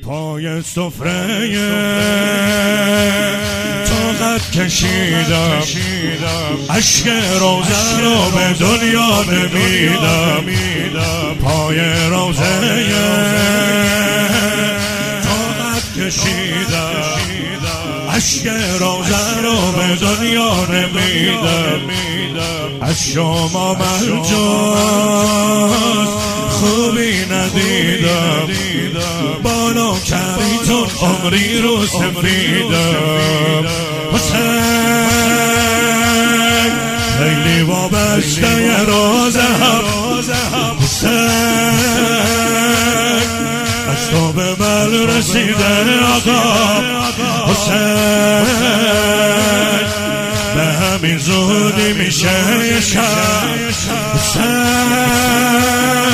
پای سفره تو قد کشیدم، اشک روزه رو به دنیا نمیدم. پای روزه تو قد کشیدم، اشک روزه رو به دنیا نمیدم. از شما من جز خوبی ندیدم، بالا کریتون عمری رو سفیدم. حسین خیلی وابسته روزم، حسین از تو به من رسیده آقا. حسین به همین زودی میشه یه شب. حسین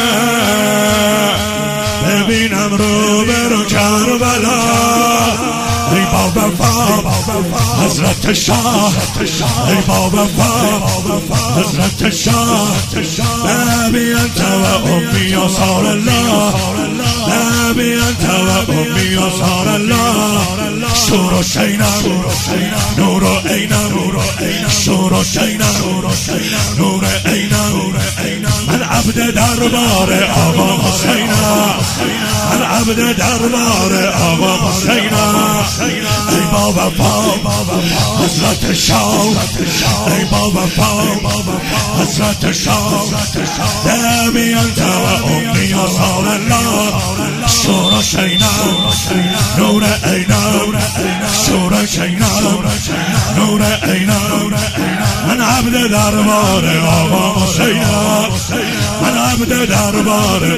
ببینم رو برو کربلا، ای بابا حضرت شاه، ای بابا حضرت شاه. نبی انت و امی یا سار الله، نبی انت و امی یا سار الله. شور و شینم نور و عینم، شور و شینم نور عینم. من عبد دربار آقا حسینم، من عبد دربار آقا حسینم. ای بابا حضرت شاه، ای بابا حضرت شاه. نبی انت و امی یا سار الله. شور و شینم نور عینم، شور و شینم نور عینم. من عبد دربار آقا حسینم، من عبد دربار.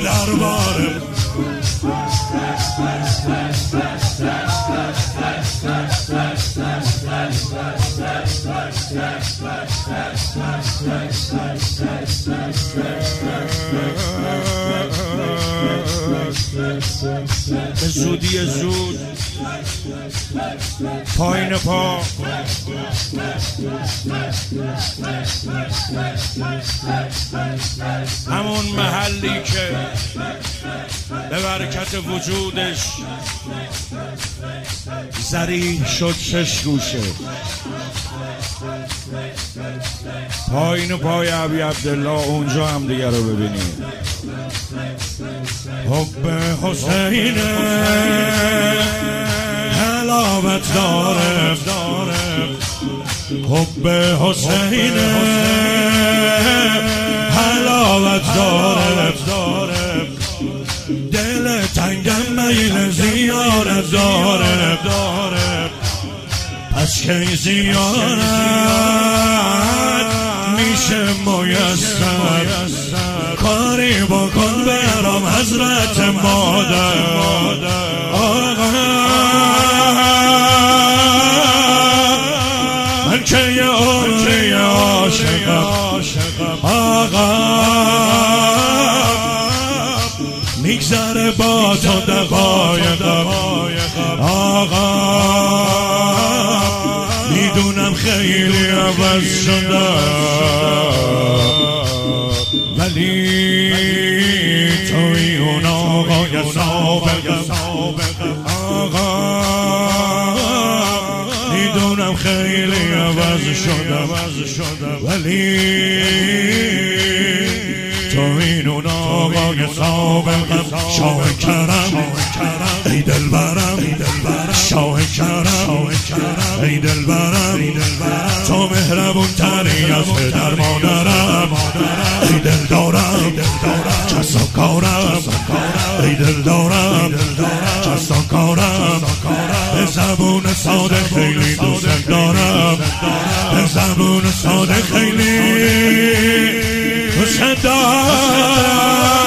به زودی زود پایین پا همون محلی که به برکت وجودش زریح شد شش گوشه، پایین پای ابی عبدالله، اونجا هم دیگه رو ببینید. حب حسین حلاوت داره، حب حسین حلاوت داره. دل تنگم میل زیارت داره، پس کی زیارت میشه میسر؟ کاری بکن برام حضرت مادر. آقا من که یه عمری عاشقم، آقا میگذره با تو دقایقم. آقا میدونم خیلی عوض شدم، ولی توی اون آقای سابقم. آقا میدونم خیلی عوض شدم، ولی توی اون آقای سابقم. شاه کرم ای دلبرم، شاه کرم ای دلبرم. تو مهربون تری از پدر مادرم، ای دل دارم کسا کارم، ای دل دارم کسا کارم. به زبون ساده خیلی دوست دارم، به زبون ساده خیلی دوست دارم.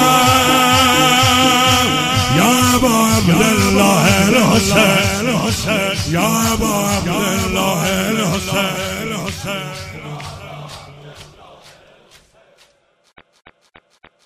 یا ابا عبدالله الحسین، یا ابا عبدالله الحسین.